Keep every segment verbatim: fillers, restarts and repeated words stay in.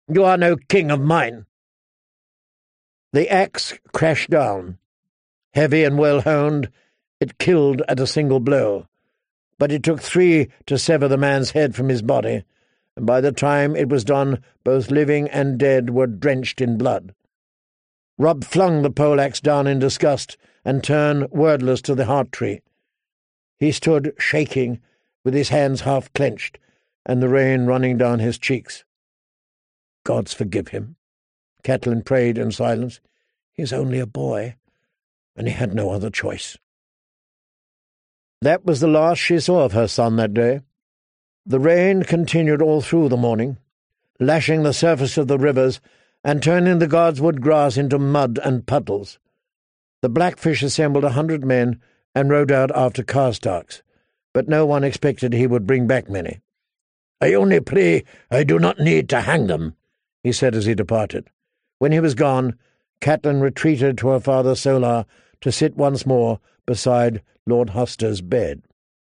You are no king of mine." The axe crashed down. Heavy and well-honed, it killed at a single blow, but it took three to sever the man's head from his body, and by the time it was done both living and dead were drenched in blood. Rob flung the poleaxe down in disgust and turned wordless to the heart-tree. He stood shaking, with his hands half clenched, and the rain running down his cheeks. "Gods forgive him," Catelyn prayed in silence. "He is only a boy, and he had no other choice." That was the last she saw of her son that day. The rain continued all through the morning, lashing the surface of the rivers and turning the Godswood grass into mud and puddles. The Blackfish assembled a hundred men and rode out after Karstarks, but no one expected he would bring back many. "I only pray I do not need to hang them," he said as he departed. When he was gone, Catelyn retreated to her father Solar to sit once more beside Lord Hoster's bed.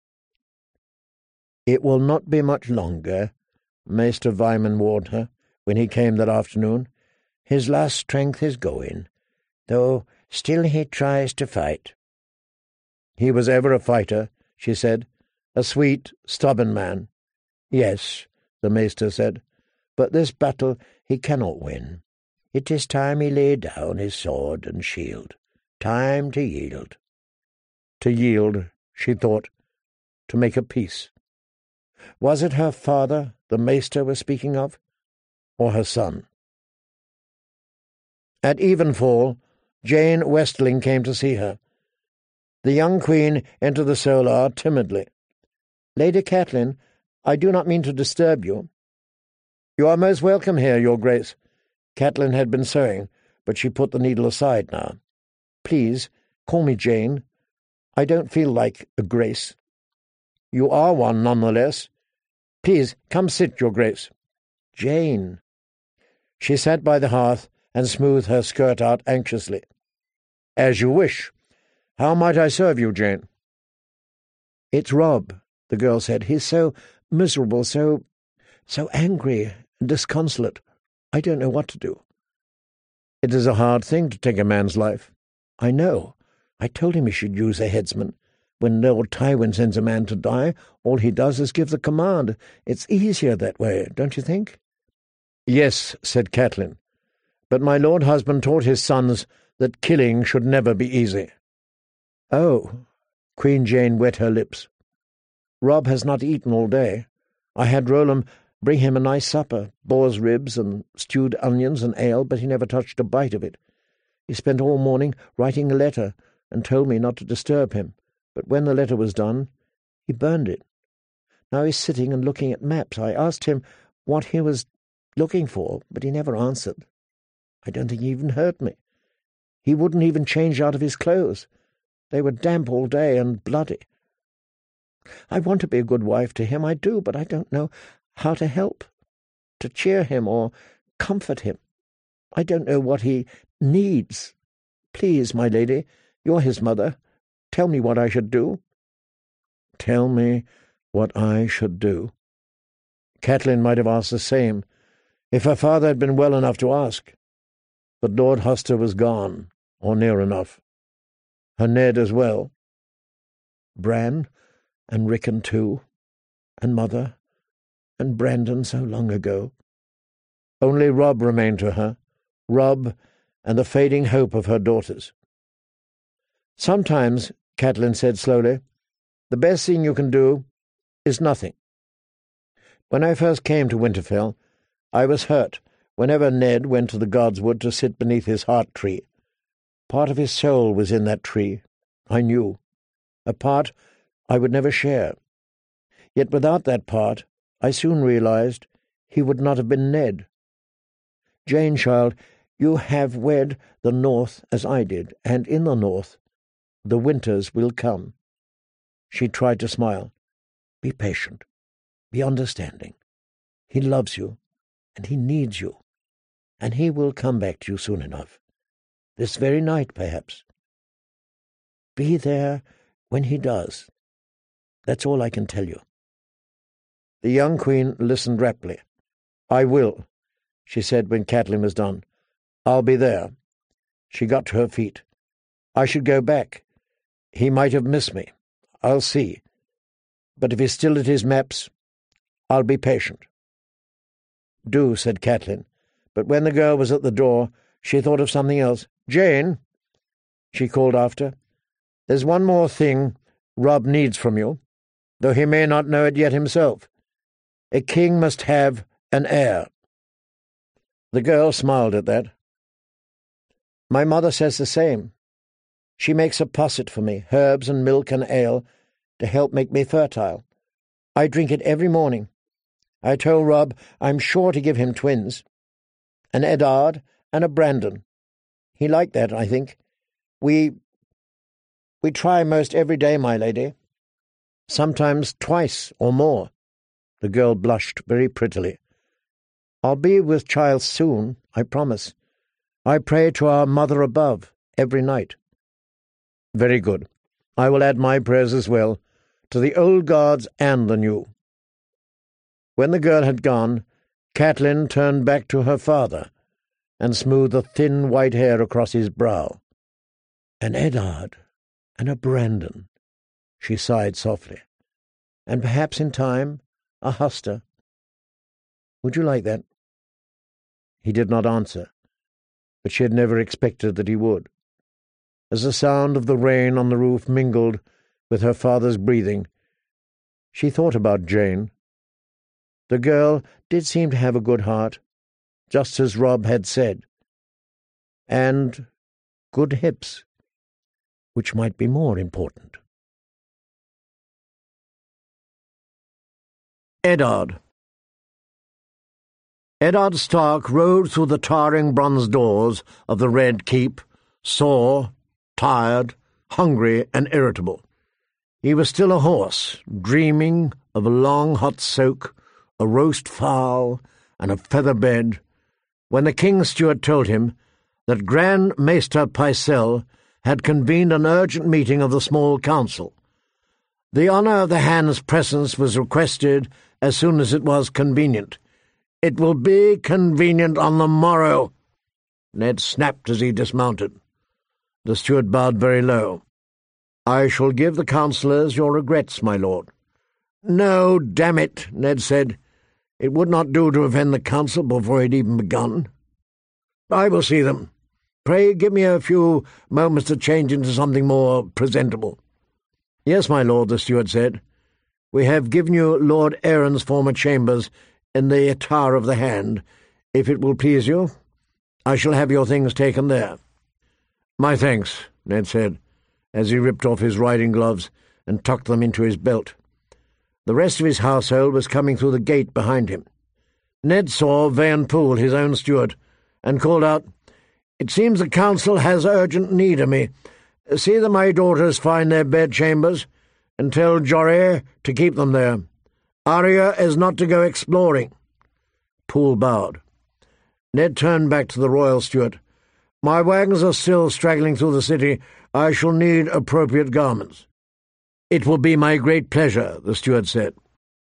"It will not be much longer," Maester Vyman warned her when he came that afternoon. "His last strength is going, though still he tries to fight." "He was ever a fighter," she said, "a sweet, stubborn man." "Yes," the Maester said, "but this battle he cannot win. It is time he laid down his sword and shield. Time to yield." To yield, she thought, to make a peace. Was it her father the Maester was speaking of, or her son? At evenfall, Jane Westling came to see her. The young queen entered the Solar timidly. "Lady Catelyn, I do not mean to disturb you." "You are most welcome here, your grace." Catelyn had been sewing, but she put the needle aside now. "Please, call me Jane. I don't feel like a grace." "You are one, nonetheless. Please, come sit, your grace." "Jane." She sat by the hearth and smoothed her skirt out anxiously. "As you wish. How might I serve you, Jane?" "It's Rob," the girl said. "He's so miserable, so... so angry and disconsolate. I don't know what to do." "It is a hard thing to take a man's life." "I know. I told him he should use a headsman. When Lord Tywin sends a man to die, all he does is give the command. It's easier that way, don't you think?" "Yes," said Catelyn. "But my lord husband taught his sons that killing should never be easy." "Oh." Queen Jane wet her lips. "Rob has not eaten all day. I had Rolam bring him a nice supper, boar's ribs and stewed onions and ale, but he never touched a bite of it. He spent all morning writing a letter and told me not to disturb him, but when the letter was done, he burned it. Now he's sitting and looking at maps. I asked him what he was looking for, but he never answered. I don't think he even heard me. He wouldn't even change out of his clothes. They were damp all day and bloody. I want to be a good wife to him, I do, but I don't know how to help, to cheer him or comfort him. I don't know what he needs. Please, my lady, you're his mother. Tell me what I should do." Tell me what I should do. Catelyn might have asked the same, if her father had been well enough to ask. But Lord Hoster was gone, or near enough. Her Ned as well. Bran, and Rickon too, and Mother, and Brandon so long ago. Only Rob remained to her, Rob and the fading hope of her daughters. "Sometimes," Catelyn said slowly, "the best thing you can do is nothing. When I first came to Winterfell, I was hurt whenever Ned went to the Godswood to sit beneath his heart-tree. Part of his soul was in that tree, I knew, a part I would never share. Yet without that part, I soon realized he would not have been Ned. Jane, child, you have wed the North as I did, and in the North the winters will come." She tried to smile. "Be patient. Be understanding. He loves you, and he needs you, and he will come back to you soon enough. This very night, perhaps. Be there when he does. That's all I can tell you." The young queen listened raptly. "I will. she said when Catelyn was done. "I'll be there." She got to her feet. "I should go back. He might have missed me. I'll see. But if he's still at his maps, I'll be patient." "Do," said Catelyn, but when the girl was at the door, she thought of something else. "Jane," she called after, "there's one more thing Robb needs from you, though he may not know it yet himself. A king must have an heir." The girl smiled at that. "My mother says the same. She makes a posset for me, herbs and milk and ale, to help make me fertile. I drink it every morning. I told Robb I'm sure to give him twins, an Eddard and a Brandon. He liked that, I think. We... we try most every day, my lady. Sometimes twice or more." The girl blushed very prettily. "I'll be with child soon, I promise. I pray to our Mother above every night." "Very good. I will add my prayers as well, to the old gods and the new." When the girl had gone, Catelyn turned back to her father and smoothed the thin white hair across his brow. "An Eddard and a Brandon," she sighed softly. "And perhaps in time a Huster. Would you like that?" He did not answer, but she had never expected that he would. As the sound of the rain on the roof mingled with her father's breathing, she thought about Jane. The girl did seem to have a good heart, just as Robb had said, and good hips, which might be more important. Eddard. Eddard Stark rode through the towering bronze doors of the Red Keep, sore, tired, hungry, and irritable. He was still a horse, dreaming of a long hot soak, a roast fowl, and a feather bed, when the King's steward told him that Grand Maester Pycelle had convened an urgent meeting of the small council. The honour of the hand's presence was requested as soon as it was convenient. "It will be convenient on the morrow," Ned snapped as he dismounted. The steward bowed very low. "I shall give the councillors your regrets, my lord." "No, damn it," Ned said. "It would not do to offend the council before it had even begun. I will see them. Pray give me a few moments to change into something more presentable." "Yes, my lord," the steward said. "We have given you Lord Aaron's former chambers in the Tower of the Hand. If it will please you, I shall have your things taken there." "My thanks," Ned said, as he ripped off his riding gloves and tucked them into his belt. The rest of his household was coming through the gate behind him. Ned saw Vayan Poole, his own steward, and called out, "It seems the council has urgent need of me. See that my daughters find their bedchambers, and tell Jorah to keep them there. Arya is not to go exploring." Poole bowed. Ned turned back to the royal steward. "My wagons are still straggling through the city. I shall need appropriate garments." "It will be my great pleasure," the steward said.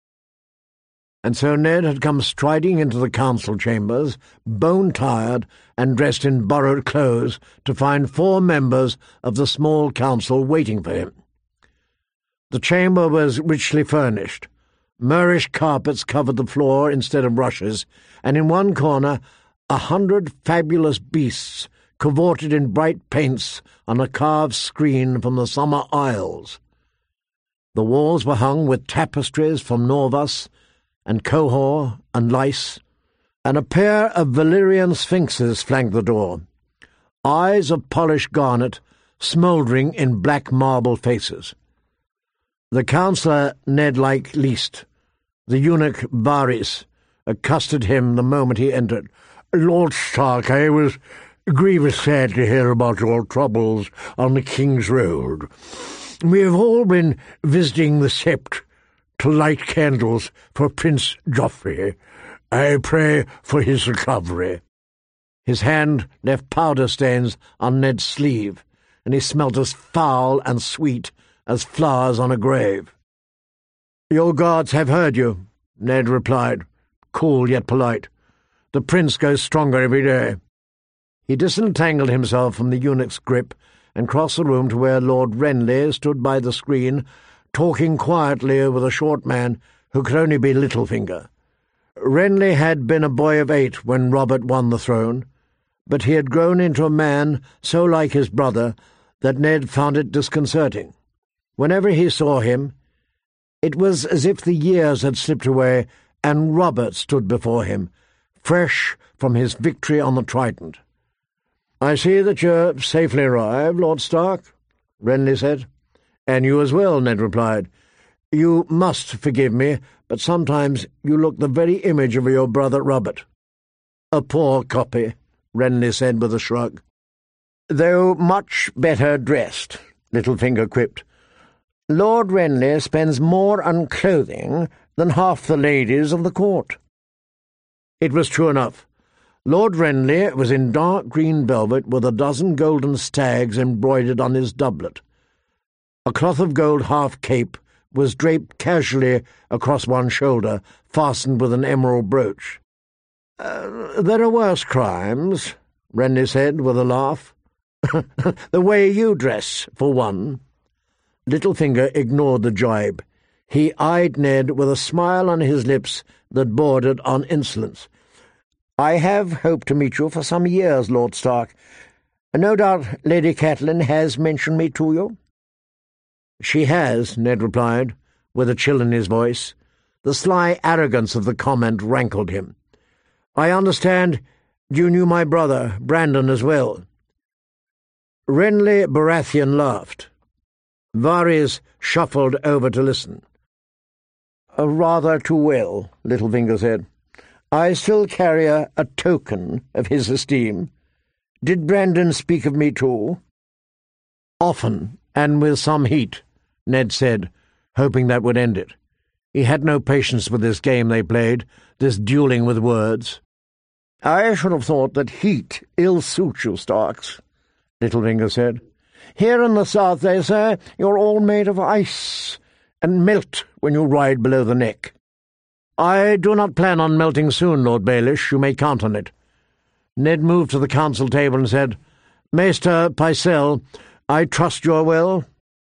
And so Ned had come striding into the council chambers, bone-tired and dressed in borrowed clothes, to find four members of the small council waiting for him. The chamber was richly furnished. Moorish carpets covered the floor instead of rushes, and in one corner a hundred fabulous beasts cavorted in bright paints on a carved screen from the Summer Isles. The walls were hung with tapestries from Norvus and Qohor and Lys, and a pair of Valyrian sphinxes flanked the door, eyes of polished garnet smouldering in black marble faces. The councillor Ned liked least, the eunuch Varys, accosted him the moment he entered. "Lord Stark, I was grievous sad to hear about your troubles on the King's Road. We have all been visiting the Sept to light candles for Prince Joffrey. I pray for his recovery." His hand left powder stains on Ned's sleeve, and he smelt as foul and sweet as flowers on a grave. "Your gods have heard you," Ned replied, cool yet polite. The prince grows stronger every day." He disentangled himself from the eunuch's grip and crossed the room to where Lord Renly stood by the screen, talking quietly with a short man who could only be Littlefinger. Renly had been a boy of eight when Robert won the throne, but he had grown into a man so like his brother that Ned found it disconcerting. Whenever he saw him, it was as if the years had slipped away and Robert stood before him, fresh from his victory on the Trident. "I see that you're safely arrived, Lord Stark," Renly said. "And you as well," Ned replied. "You must forgive me, but sometimes you look the very image of your brother Robert." "A poor copy," Renly said with a shrug. "Though much better dressed," Littlefinger quipped. "Lord Renly spends more on clothing than half the ladies of the court." It was true enough. Lord Renly was in dark green velvet with a dozen golden stags embroidered on his doublet. A cloth of gold half-cape was draped casually across one shoulder, fastened with an emerald brooch. Uh, "There are worse crimes," Renly said with a laugh. "The way you dress, for one." Littlefinger ignored the jibe. He eyed Ned with a smile on his lips that bordered on insolence. "I have hoped to meet you for some years, Lord Stark. No doubt Lady Catelyn has mentioned me to you." "She has," Ned replied, with a chill in his voice. The sly arrogance of the comment rankled him. "I understand you knew my brother, Brandon, as well." Renly Baratheon laughed. Varys shuffled over to listen. Uh, "Rather too well," Littlefinger said. "I still carry a, a token of his esteem. Did Brandon speak of me too?" "Often, and with some heat," Ned said, hoping that would end it. He had no patience with this game they played, this duelling with words. "I should have thought that heat ill suits you, Starks," Littlefinger said. "Here in the south, they say, you're all made of ice, and melt when you ride below the neck." "I do not plan on melting soon, Lord Baelish. You may count on it." Ned moved to the council table and said, "Maester Pycelle, I trust you are well?"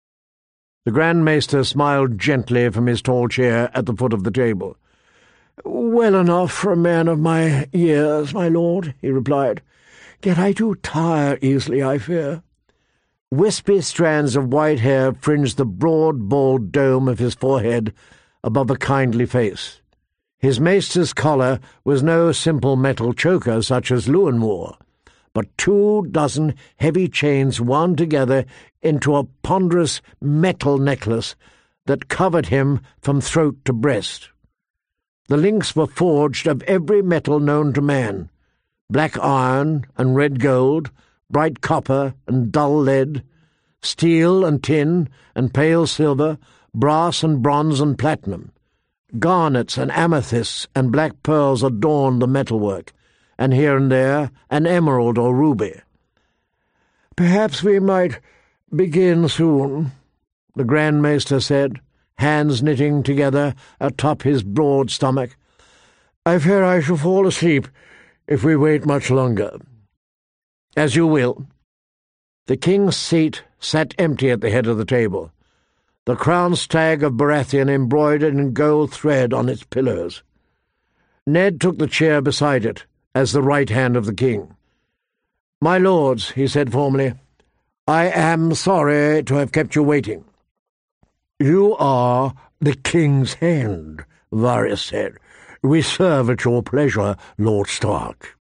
The Grand Maester smiled gently from his tall chair at the foot of the table. "Well enough for a man of my years, my lord," he replied. "Yet I do tire easily, I fear." Wispy strands of white hair fringed the broad, bald dome of his forehead above a kindly face. His maester's collar was no simple metal choker such as Lewin wore, but two dozen heavy chains wound together into a ponderous metal necklace that covered him from throat to breast. The links were forged of every metal known to man, black iron and red gold, bright copper and dull lead, steel and tin and pale silver, brass and bronze and platinum. Garnets and amethysts and black pearls adorned the metalwork, and here and there an emerald or ruby. "Perhaps we might begin soon," the Grand Maester said, hands knitting together atop his broad stomach. "I fear I shall fall asleep if we wait much longer." "As you will." The king's seat sat empty at the head of the table, the crowned stag of Baratheon embroidered in gold thread on its pillows. Ned took the chair beside it, as the right hand of the king. "My lords," he said formally, "I am sorry to have kept you waiting." "You are the king's hand," Varys said. "We serve at your pleasure, Lord Stark."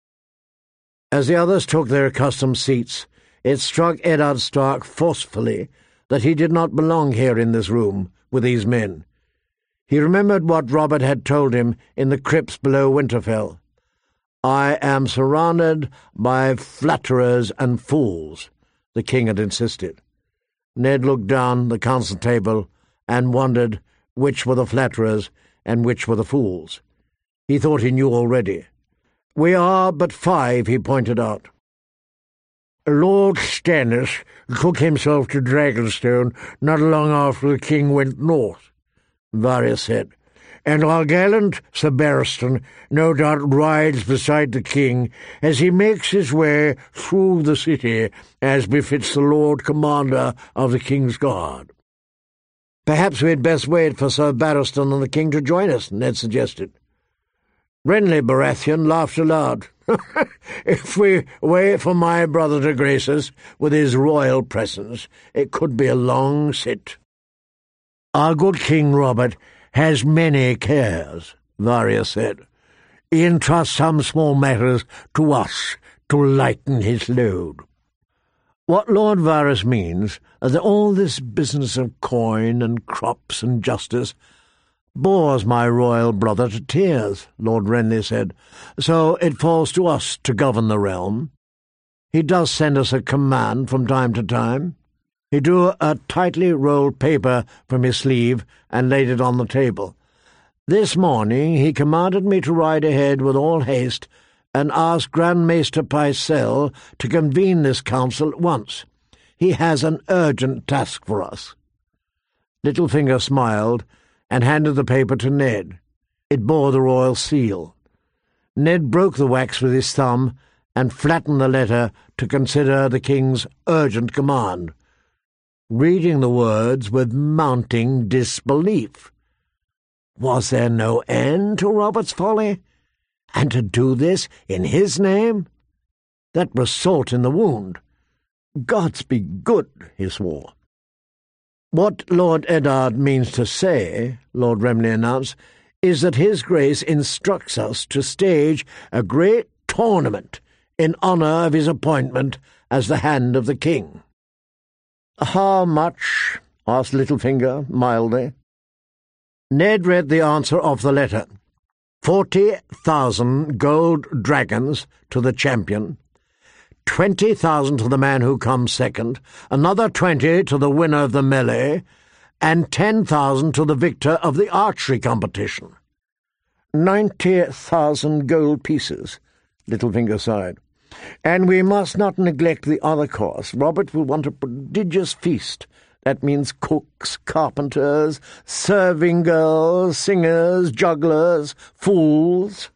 As the others took their accustomed seats, it struck Eddard Stark forcefully that he did not belong here in this room with these men. He remembered what Robert had told him in the crypts below Winterfell. "I am surrounded by flatterers and fools," the king had insisted. Ned looked down the council table and wondered which were the flatterers and which were the fools. He thought he knew already. "We are but five," he pointed out. "Lord Stannis took himself to Dragonstone not long after the king went north," Varys said. and our gallant Sir Barristan no doubt rides beside the king as he makes his way through the city, as befits the Lord Commander of the King's Guard." "Perhaps we had best wait for Sir Barristan and the king to join us," Ned suggested. Renly Baratheon laughed aloud. "If we wait for my brother to grace us with his royal presence, it could be a long sit." "Our good King Robert has many cares," Varya said. "He entrusts some small matters to us to lighten his load." What Lord Varys means is that all this business of coin and crops and justice bores my royal brother to tears, Lord Renly said, so it falls to us to govern the realm. He does send us a command from time to time. He drew a tightly rolled paper from his sleeve and laid it on the table. This morning he commanded me to ride ahead with all haste and ask Grand Maester Pycelle to convene this council at once. He has an urgent task for us. Littlefinger smiled and handed the paper to Ned. It bore the royal seal. Ned broke the wax with his thumb and flattened the letter to consider the king's urgent command, reading the words with mounting disbelief. Was there no end to Robert's folly? And to do this in his name? That was salt in the wound. "Gods be good," he swore. "What Lord Eddard means to say," Lord Remley announced, "is that His Grace instructs us to stage a great tournament in honour of his appointment as the Hand of the King." "How much?" asked Littlefinger mildly. Ned read the answer of the letter. Forty thousand gold dragons to the champion, twenty thousand to the man who comes second, another twenty to the winner of the melee, and ten thousand to the victor of the archery competition. Ninety thousand gold pieces, Littlefinger sighed. And we must not neglect the other course. Robert will want a prodigious feast. That means cooks, carpenters, serving girls, singers, jugglers, fools.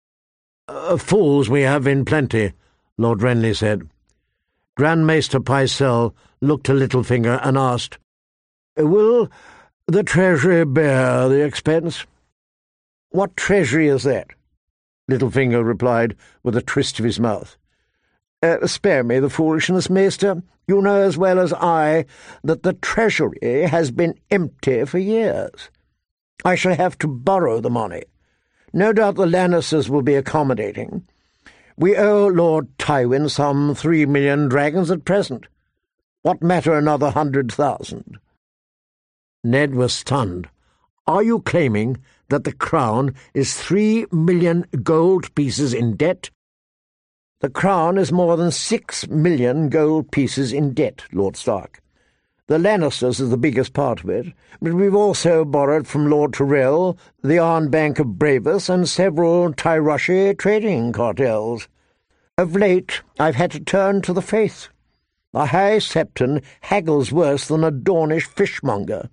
Uh, fools we have in plenty, Lord Renly said. Grand Maester Pycelle looked to Littlefinger and asked, "Will the treasury bear the expense?" "What treasury is that?" Littlefinger replied with a twist of his mouth. Uh, spare me the foolishness, Maester. You know as well as I that the treasury has been empty for years. I shall have to borrow the money. No doubt the Lannisters will be accommodating. We owe Lord Tywin some three million dragons at present. What matter another hundred thousand?" Ned was stunned. "Are you claiming that the Crown is three million gold pieces in debt?" "The Crown is more than six million gold pieces in debt, Lord Stark. The Lannisters is the biggest part of it, but we've also borrowed from Lord Tyrell, the Arn Bank of Bravus, and several Tyroshi trading cartels. Of late I've had to turn to the faith. The High Septon haggles worse than a Dornish fishmonger."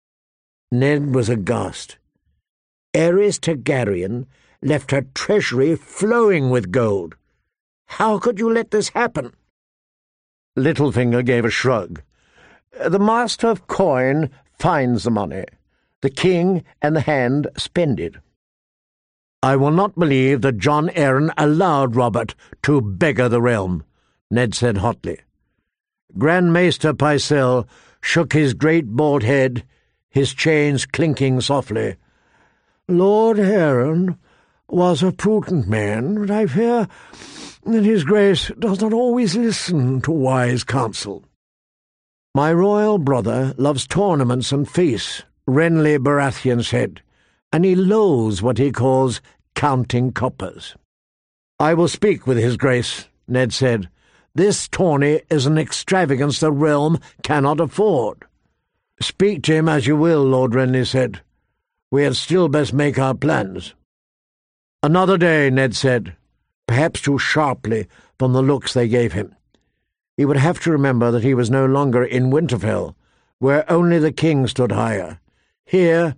Ned was aghast. Aerys Targaryen left her treasury flowing with gold. How could you let this happen? Littlefinger gave a shrug. "The master of coin finds the money. The king and the hand spend it." "I will not believe that Jon Arryn allowed Robert to beggar the realm," Ned said hotly. Grand Maester Pycelle shook his great bald head, his chains clinking softly. "Lord Arryn was a prudent man, but I fear that his grace does not always listen to wise counsel." "My royal brother loves tournaments and feasts," Renly Baratheon said, "and he loathes what he calls counting coppers." "I will speak with his grace," Ned said. "This tourney is an extravagance the realm cannot afford." "Speak to him as you will," Lord Renly said. "We had still best make our plans." "Another day," Ned said, perhaps too sharply from the looks they gave him. He would have to remember that he was no longer in Winterfell, where only the king stood higher. Here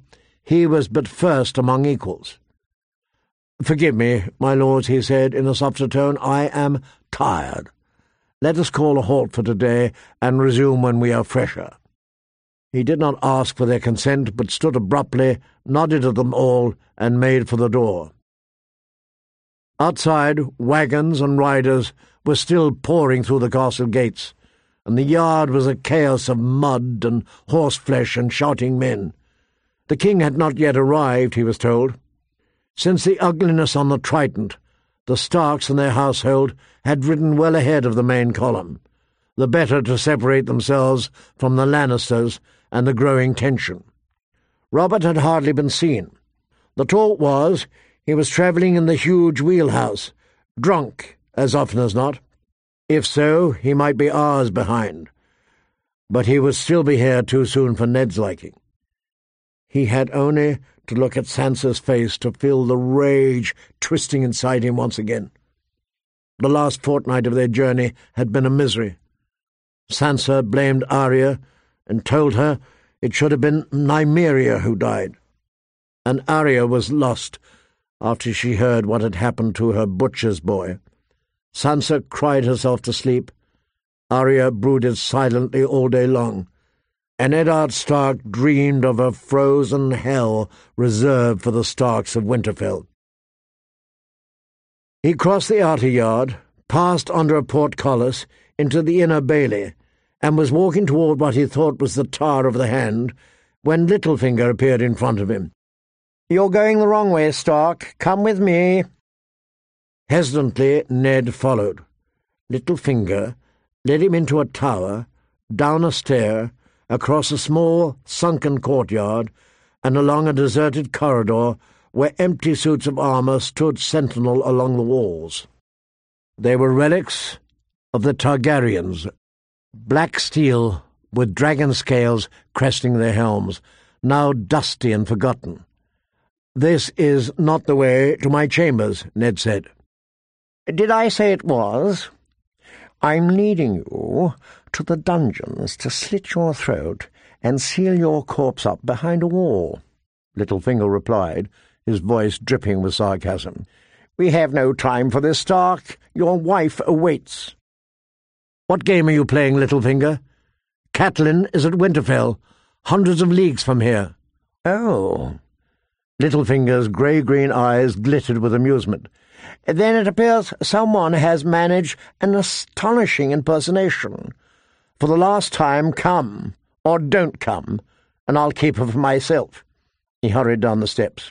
he was but first among equals. "Forgive me, my lords," he said in a softer tone. "I am tired. Let us call a halt for today, and resume when we are fresher." He did not ask for their consent, but stood abruptly, nodded at them all, and made for the door. Outside, wagons and riders were still pouring through the castle gates, and the yard was a chaos of mud and horseflesh and shouting men. The king had not yet arrived, he was told. Since the ugliness on the Trident, the Starks and their household had ridden well ahead of the main column, the better to separate themselves from the Lannisters and the growing tension. Robert had hardly been seen. The talk was he was travelling in the huge wheelhouse, drunk as often as not. If so, he might be hours behind. But he would still be here too soon for Ned's liking. He had only to look at Sansa's face to feel the rage twisting inside him once again. The last fortnight of their journey had been a misery. Sansa blamed Arya and told her it should have been Nymeria who died. And Arya was lost after she heard what had happened to her butcher's boy. Sansa cried herself to sleep. Arya brooded silently all day long, and Eddard Stark dreamed of a frozen hell reserved for the Starks of Winterfell. He crossed the outer yard, passed under a portcullis into the inner bailey, and was walking toward what he thought was the Tower of the Hand, when Littlefinger appeared in front of him. "You're going the wrong way, Stark. Come with me." Hesitantly, Ned followed. Littlefinger led him into a tower, down a stair, across a small, sunken courtyard, and along a deserted corridor where empty suits of armour stood sentinel along the walls. They were relics of the Targaryens, black steel with dragon scales cresting their helms, now dusty and forgotten. "This is not the way to my chambers," Ned said. "Did I say it was? I'm leading you to the dungeons to slit your throat and seal your corpse up behind a wall," Littlefinger replied, his voice dripping with sarcasm. "We have no time for this, Stark. Your wife awaits." "What game are you playing, Littlefinger? Catelyn is at Winterfell, hundreds of leagues from here." "Oh." Littlefinger's grey-green eyes glittered with amusement. "Then it appears someone has managed an astonishing impersonation. For the last time, come, or don't come, and I'll keep her for myself." He hurried down the steps.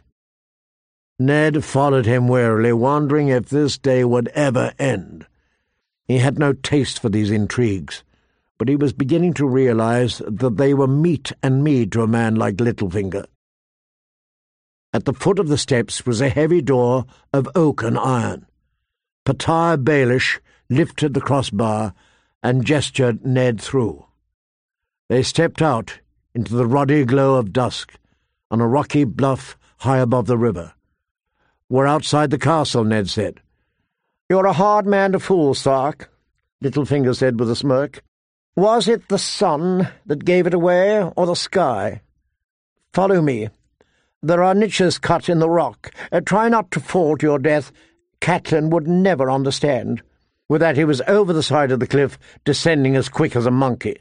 Ned followed him warily, wondering if this day would ever end. He had no taste for these intrigues, but he was beginning to realize that they were meat and mead to a man like Littlefinger. At the foot of the steps was a heavy door of oak and iron. Patar Baelish lifted the crossbar and gestured Ned through. They stepped out into the ruddy glow of dusk on a rocky bluff high above the river. "We're outside the castle," Ned said. "You're a hard man to fool, Stark," Littlefinger said with a smirk. "Was it the sun that gave it away, or the sky? Follow me. There are niches cut in the rock. Uh, try not to fall to your death. Catelyn would never understand." With that he was over the side of the cliff, descending as quick as a monkey.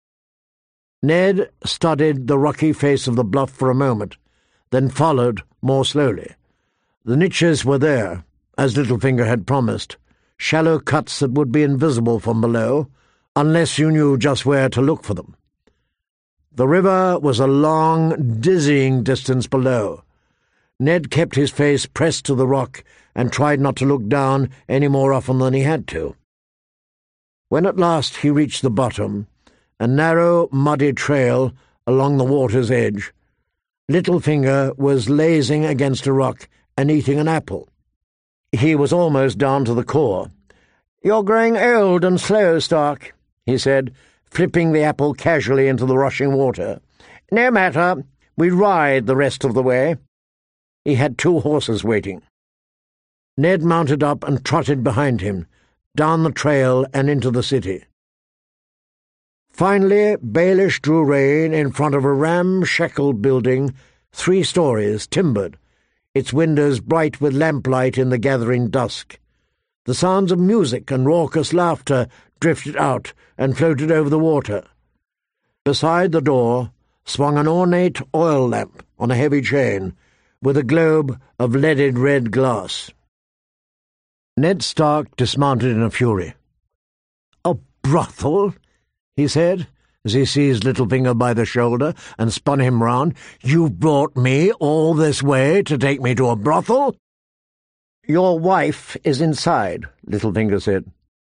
Ned studied the rocky face of the bluff for a moment, then followed more slowly. The niches were there, as Littlefinger had promised, shallow cuts that would be invisible from below, unless you knew just where to look for them. The river was a long, dizzying distance below. Ned kept his face pressed to the rock and tried not to look down any more often than he had to. When at last he reached the bottom, a narrow, muddy trail along the water's edge, Littlefinger was lazing against a rock and eating an apple. He was almost down to the core. "You're growing old and slow, Stark," he said, flipping the apple casually into the rushing water. "No matter, we ride the rest of the way." He had two horses waiting. Ned mounted up and trotted behind him, down the trail and into the city. Finally, Baelish drew rein in front of a ramshackle building three stories, timbered, its windows bright with lamplight in the gathering dusk. The sounds of music and raucous laughter drifted out and floated over the water. Beside the door swung an ornate oil lamp on a heavy chain, with a globe of leaded red glass. Ned Stark dismounted in a fury. "A brothel?" he said, as he seized Littlefinger by the shoulder and spun him round. "You've brought me all this way to take me to a brothel?" "Your wife is inside," Littlefinger said.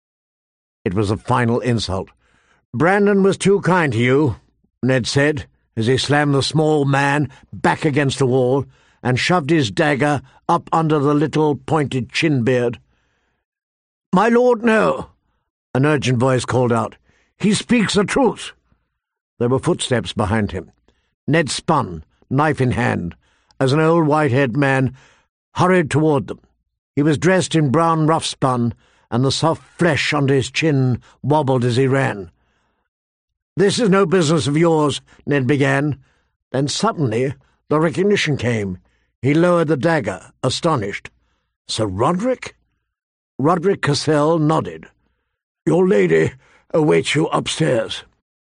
It was a final insult. "Brandon was too kind to you," Ned said, as he slammed the small man back against the wall and shoved his dagger up under the little pointed chin-beard. "My lord, no," an urgent voice called out. "He speaks the truth." There were footsteps behind him. Ned spun, knife in hand, as an old white-haired man hurried toward them. He was dressed in brown rough-spun, and the soft flesh under his chin wobbled as he ran. "This is no business of yours," Ned began. Then suddenly the recognition came. He lowered the dagger, astonished. "Sir Roderick?" Roderick Cassell nodded. "Your lady awaits you upstairs."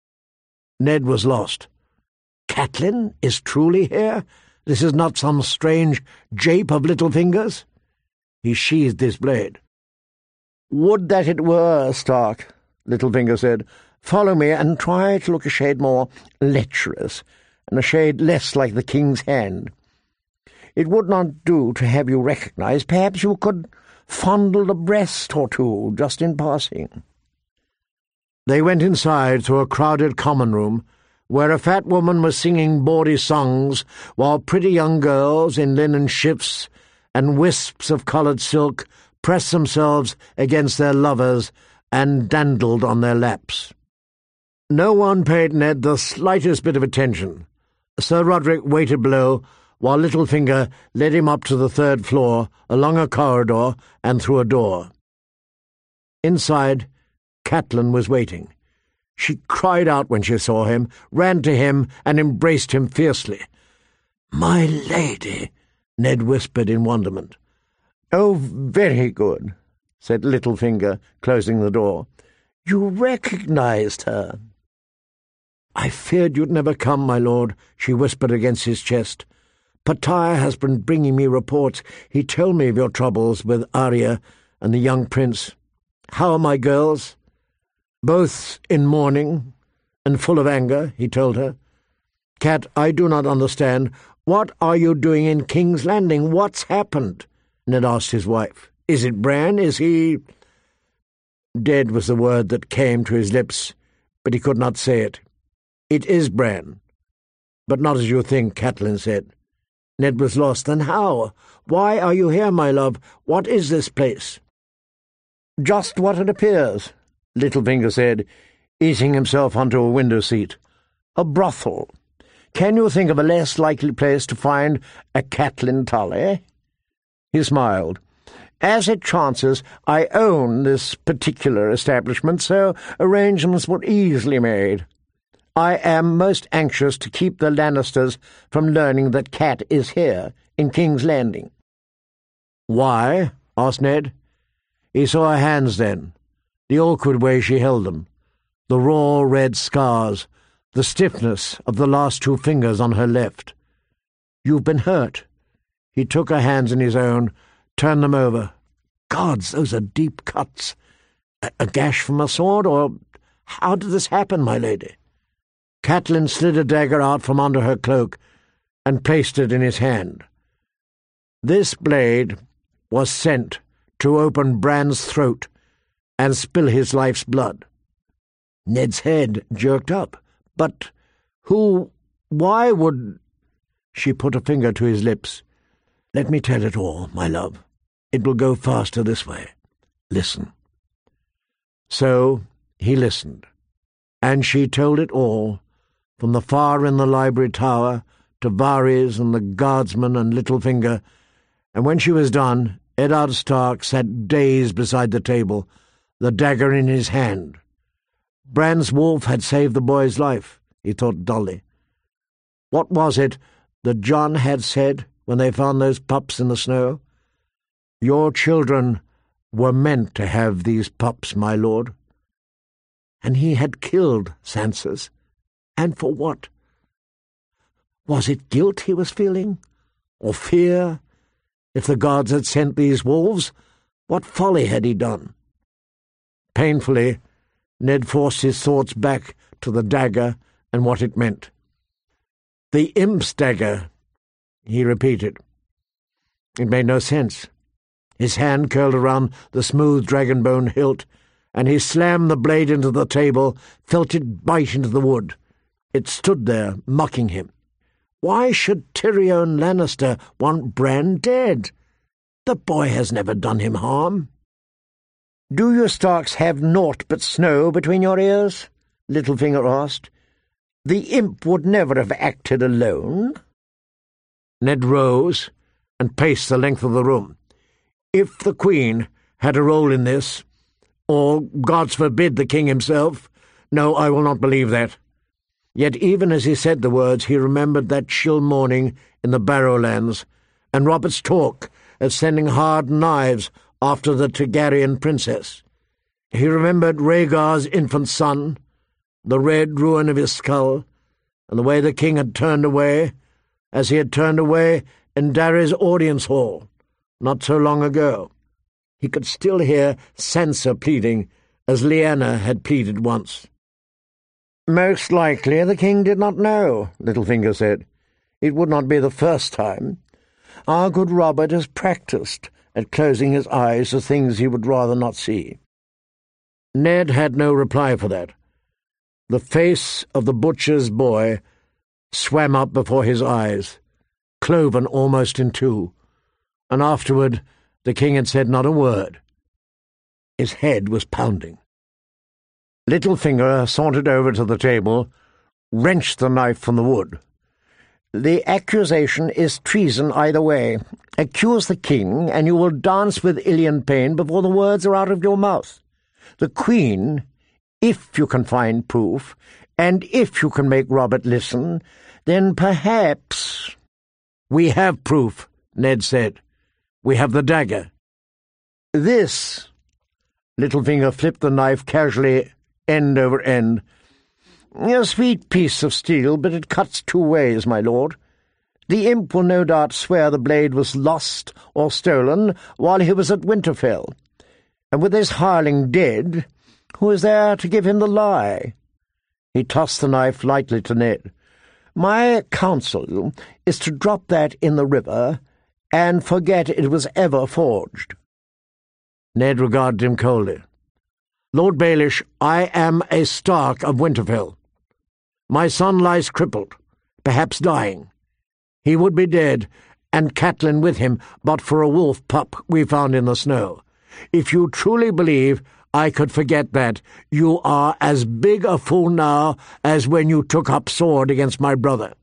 Ned was lost. "Catelyn is truly here? This is not some strange jape of Littlefinger's?" He sheathed his blade. "Would that it were, Stark," Littlefinger said. "Follow me, and try to look a shade more lecherous, and a shade less like the King's hand. It would not do to have you recognized. Perhaps you could fondle a breast or two, just in passing." They went inside through a crowded common room, where a fat woman was singing bawdy songs, while pretty young girls in linen shifts and wisps of coloured silk pressed themselves against their lovers and dandled on their laps. No one paid Ned the slightest bit of attention. Sir Roderick waited below, while Littlefinger led him up to the third floor, along a corridor, and through a door. Inside, Catelyn was waiting. She cried out when she saw him, ran to him, and embraced him fiercely. "My lady," Ned whispered in wonderment. "Oh, very good," said Littlefinger, closing the door. "You recognized her." "I feared you'd never come, my lord," she whispered against his chest. "Pattaya has been bringing me reports. He told me of your troubles with Arya and the young prince. How are my girls?" "Both in mourning and full of anger," he told her. "Cat, I do not understand. What are you doing in King's Landing? What's happened?" Ned asked his wife. "Is it Bran? Is he—" Dead was the word that came to his lips, but he could not say it. "It is Bran, but not as you think," Catelyn said. Ned was lost. "Then how? Why are you here, my love? What is this place?" "Just what it appears," Littlefinger said, easing himself onto a window seat. "A brothel. Can you think of a less likely place to find a Catelyn Tully?" He smiled. "As it chances, I own this particular establishment, so arrangements were easily made. I am most anxious to keep the Lannisters from learning that Cat is here, in King's Landing." "Why?" asked Ned. He saw her hands then, the awkward way she held them, the raw red scars, the stiffness of the last two fingers on her left. "You've been hurt." He took her hands in his own, turned them over. "Gods, those are deep cuts. A, a gash from a sword, or how did this happen, my lady?" Catelyn slid a dagger out from under her cloak and placed it in his hand. This blade was sent to open Bran's throat and spill his life's blood. Ned's head jerked up. "But who— why would—" She put a finger to his lips. "Let me tell it all, my love. It will go faster this way. Listen." So he listened, and she told it all, from the far in the library tower to Varys and the guardsman and Littlefinger, and when she was done, Eddard Stark sat dazed beside the table, the dagger in his hand. Bran's wolf had saved the boy's life, he thought dully. What was it that John had said when they found those pups in the snow? Your children were meant to have these pups, my lord. And he had killed Sansas. And for what? Was it guilt he was feeling? Or fear? If the gods had sent these wolves, what folly had he done? Painfully, Ned forced his thoughts back to the dagger and what it meant. The imp's dagger, he repeated. It made no sense. His hand curled around the smooth dragon-bone hilt, and he slammed the blade into the table, felt it bite into the wood. It stood there, mocking him. Why should Tyrion Lannister want Bran dead? The boy has never done him harm. "Do you Starks have naught but snow between your ears?" Littlefinger asked. "The imp would never have acted alone." Ned rose and paced the length of the room. If the Queen had a role in this, or, gods forbid, the King himself, no, I will not believe that. Yet even as he said the words, he remembered that chill morning in the Barrowlands, and Robert's talk of sending hard knives after the Targaryen princess. He remembered Rhaegar's infant son, the red ruin of his skull, and the way the king had turned away, as he had turned away in Darry's audience hall, not so long ago. He could still hear Sansa pleading, as Lyanna had pleaded once. "Most likely the king did not know," Littlefinger said. "It would not be the first time. Our good Robert has practised at closing his eyes to things he would rather not see." Ned had no reply for that. The face of the butcher's boy swam up before his eyes, cloven almost in two, and afterward the king had said not a word. His head was pounding. Littlefinger sauntered over to the table, wrenched the knife from the wood. "The accusation is treason either way. Accuse the king, and you will dance with Ilian Payne before the words are out of your mouth. The Queen, if you can find proof, and if you can make Robert listen, then perhaps—" "We have proof," Ned said. "We have the dagger." "This—" Littlefinger flipped the knife casually, end over end. "A sweet piece of steel, but it cuts two ways, my lord. The imp will no doubt swear the blade was lost or stolen while he was at Winterfell. And with this hireling dead, who is there to give him the lie?" He tossed the knife lightly to Ned. "My counsel is to drop that in the river and forget it was ever forged." Ned regarded him coldly. "Lord Baelish, I am a Stark of Winterfell. My son lies crippled, perhaps dying. He would be dead, and Catelyn with him, but for a wolf pup we found in the snow. If you truly believe I could forget that, you are as big a fool now as when you took up sword against my brother."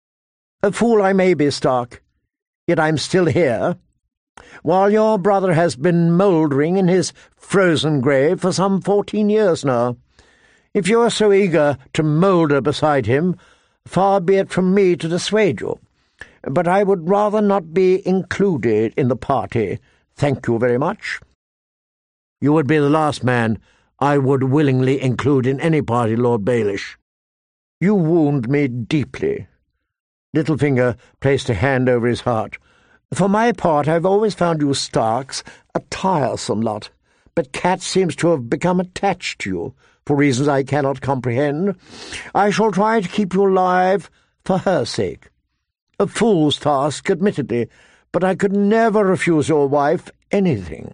"A fool I may be, Stark, yet I'm still here, while your brother has been mouldering in his frozen grave for some fourteen years now. If you are so eager to moulder beside him, far be it from me to dissuade you. But I would rather not be included in the party. Thank you very much." "You would be the last man I would willingly include in any party, Lord Baelish." "You wound me deeply." Littlefinger placed a hand over his heart. "For my part, I've always found you Starks a tiresome lot, but Cat seems to have become attached to you, for reasons I cannot comprehend. I shall try to keep you alive for her sake. A fool's task, admittedly, but I could never refuse your wife anything."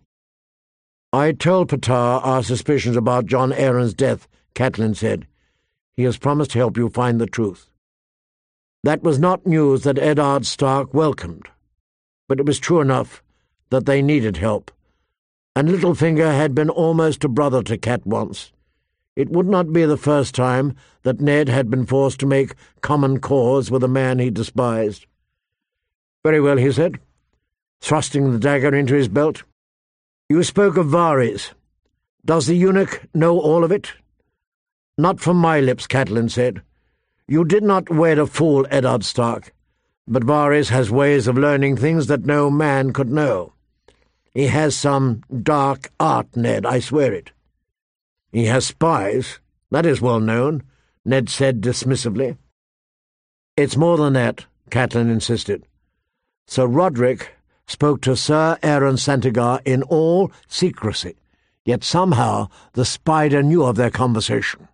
"I told Patar our suspicions about Jon Arryn's death," Catelyn said. "He has promised to help you find the truth." That was not news that Eddard Stark welcomed, but it was true enough that they needed help, and Littlefinger had been almost a brother to Cat once. It would not be the first time that Ned had been forced to make common cause with a man he despised. "Very well," he said, thrusting the dagger into his belt. "You spoke of Varys. Does the eunuch know all of it?" "Not from my lips," Catelyn said. "You did not wed a fool, Eddard Stark. But Varys has ways of learning things that no man could know. He has some dark art, Ned, I swear it. He has spies, that is well known, Ned said dismissively. It's more than that, Catelyn insisted. Sir Roderick spoke to Sir Aaron Santigar in all secrecy, yet somehow the spider knew of their conversation.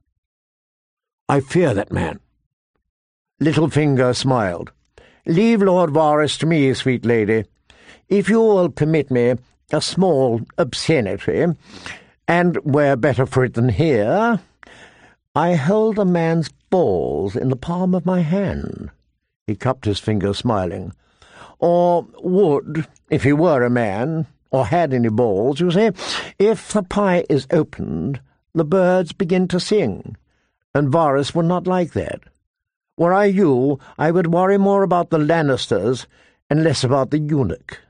I fear that man. Littlefinger smiled. Leave Lord Varys to me, sweet lady. If you will permit me a small obscenity, and where better for it than here, I hold a man's balls in the palm of my hand. He cupped his finger, smiling. Or would, if he were a man, or had any balls, you see, if the pie is opened, the birds begin to sing, and Varys would not like that. Were I you, I would worry more about the Lannisters and less about the eunuch.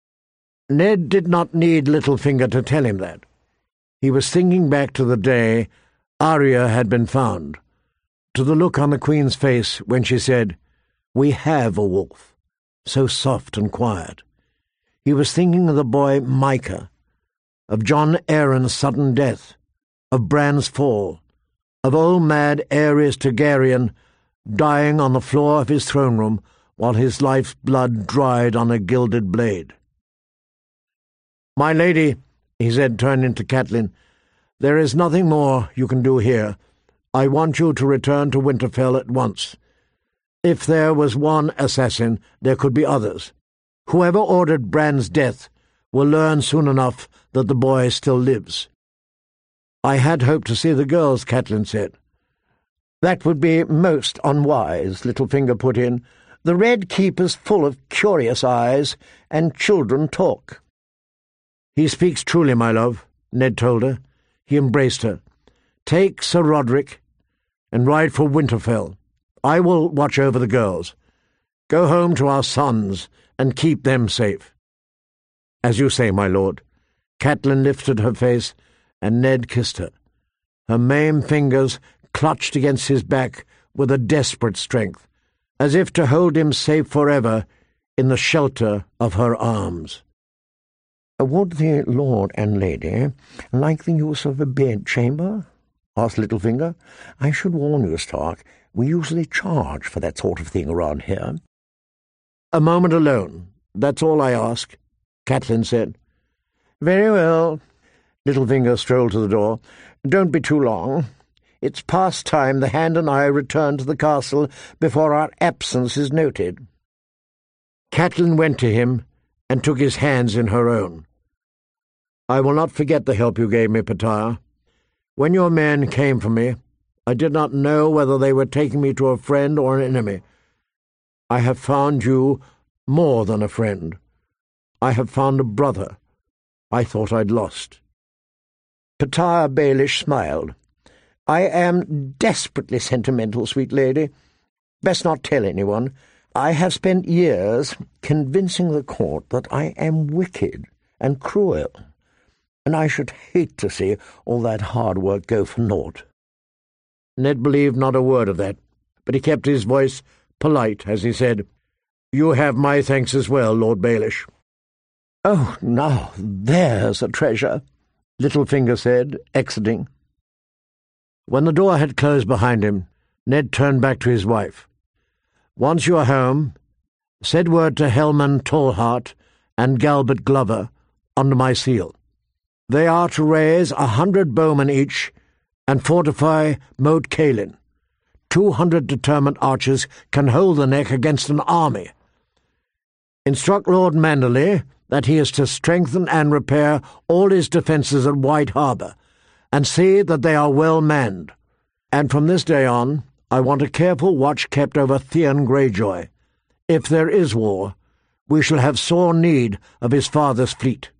Ned did not need Littlefinger to tell him that. He was thinking back to the day Arya had been found, to the look on the Queen's face when she said, "We have a wolf," so soft and quiet. He was thinking of the boy Micah, of Jon Arryn's sudden death, of Bran's fall, of old mad Aerys Targaryen dying on the floor of his throne room while his life's blood dried on a gilded blade. "My lady," he said, turning to Catelyn, "there is nothing more you can do here. I want you to return to Winterfell at once. If there was one assassin, there could be others. Whoever ordered Bran's death will learn soon enough that the boy still lives." "I had hoped to see the girls," Catelyn said. "That would be most unwise," Littlefinger put in. "The Red Keep is full of curious eyes, and children talk." "He speaks truly, my love," Ned told her. He embraced her. "Take Sir Roderick and ride for Winterfell. I will watch over the girls. Go home to our sons and keep them safe." "As you say, my lord." Catelyn lifted her face, and Ned kissed her. Her maimed fingers clutched against his back with a desperate strength, as if to hold him safe forever in the shelter of her arms. "Would the lord and lady like the use of a bedchamber?" asked Littlefinger. "I should warn you, Stark, we usually charge for that sort of thing around here." "A moment alone, that's all I ask," Catelyn said. "Very well." Littlefinger strolled to the door. "Don't be too long. It's past time the Hand and I return to the castle before our absence is noted." Catelyn went to him and took his hands in her own. "I will not forget the help you gave me, Pitaya. When your men came for me, I did not know whether they were taking me to a friend or an enemy. I have found you more than a friend. I have found a brother I thought I'd lost." Pitaya Baelish smiled. "I am desperately sentimental, sweet lady. Best not tell anyone. I have spent years convincing the court that I am wicked and cruel, and I should hate to see all that hard work go for naught." Ned believed not a word of that, but he kept his voice polite as he said, "You have my thanks as well, Lord Baelish." "Oh, now there's a treasure," Littlefinger said, exiting. When the door had closed behind him, Ned turned back to his wife. "Once you are home, send word to Helman Tallheart and Galbert Glover under my seal. They are to raise a hundred bowmen each and fortify Moat Cailin. Two hundred determined archers can hold the neck against an army. Instruct Lord Manderley that he is to strengthen and repair all his defences at White Harbour, and see that they are well manned. And from this day on, I want a careful watch kept over Theon Greyjoy. If there is war, we shall have sore need of his father's fleet."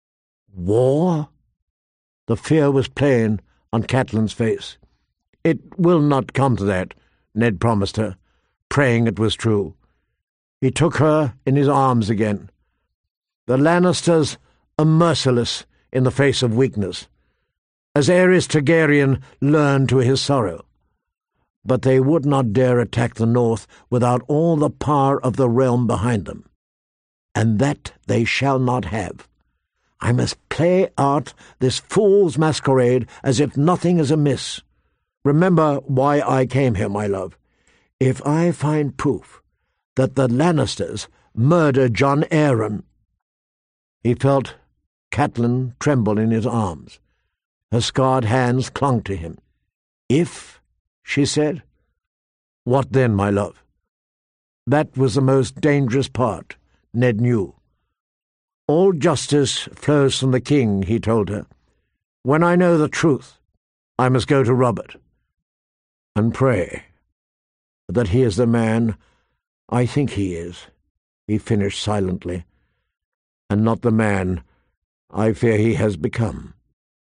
"War?" The fear was plain on Catelyn's face. "It will not come to that," Ned promised her, praying it was true. He took her in his arms again. "The Lannisters are merciless in the face of weakness, as Aerys Targaryen learned to his sorrow. but they would not dare attack the north without all the power of the realm behind them. And that they shall not have. I must play out this fool's masquerade as if nothing is amiss. Remember why I came here, my love. If I find proof that the Lannisters murdered Jon Arryn—" He felt Catelyn tremble in his arms. Her scarred hands clung to him. "If," she said. "What then, my love?" That was the most dangerous part, Ned knew. "All justice flows from the king," he told her. "When I know the truth, I must go to Robert and pray that he is the man I think he is," he finished silently, "and not the man I fear he has become."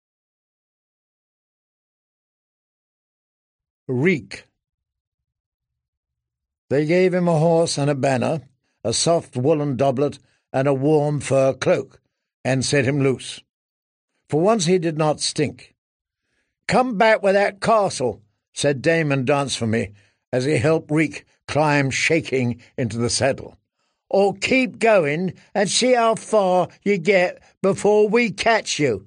Reek. They gave him a horse and a banner, a soft woolen doublet, and a warm fur cloak, and set him loose. For once he did not stink. "Come back with that castle," said Daemon Dance-for-Me, as he helped Reek climb shaking into the saddle. "Or keep going and see how far you get before we catch you."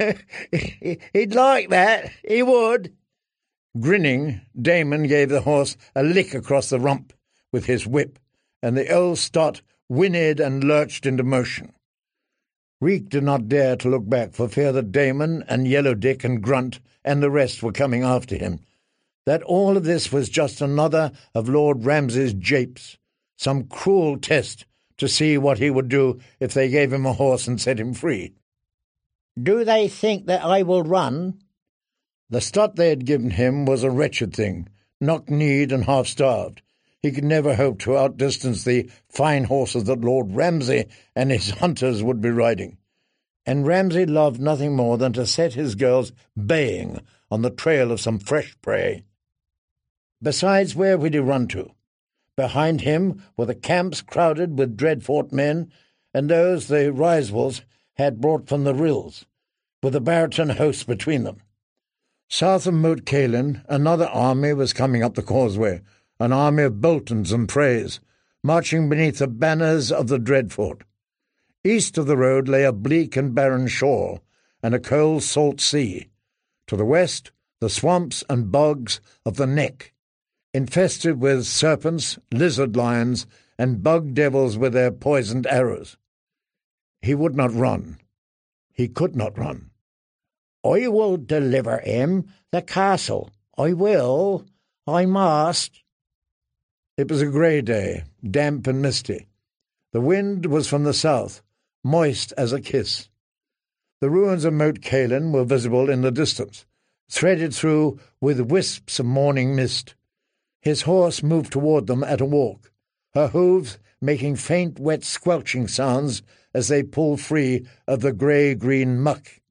"He'd like that, he would." Grinning, Daemon gave the horse a lick across the rump with his whip, and the old stot whinnied and lurched into motion. Reek did not dare to look back for fear that Daemon and Yellow Dick and Grunt and the rest were coming after him. That all of this was just another of Lord Ramsay's japes, some cruel test to see what he would do if they gave him a horse and set him free. "Do they think that I will run?" The stot they had given him was a wretched thing, knock-kneed and half-starved. He could never hope to outdistance the fine horses that Lord Ramsay and his hunters would be riding. And Ramsay loved nothing more than to set his girls baying on the trail of some fresh prey. Besides, where would he run to? Behind him were the camps crowded with Dreadfort men, and those the Ryswolds had brought from the rills, with the Barrington host between them. South of Moat Cailin, another army was coming up the causeway, an army of Boltons and Freys, marching beneath the banners of the Dreadfort. East of the road lay a bleak and barren shore, and a cold salt sea. To the west, the swamps and bogs of the Neck, infested with serpents, lizard-lions, and bug-devils with their poisoned arrows. He would not run. He could not run. "I will deliver him the castle. I will. I must." It was a grey day, damp and misty. The wind was from the south, moist as a kiss. The ruins of Moat Cailin were visible in the distance, threaded through with wisps of morning mist. His horse moved toward them at a walk, her hooves making faint, wet, squelching sounds as they pulled free of the grey-green muck.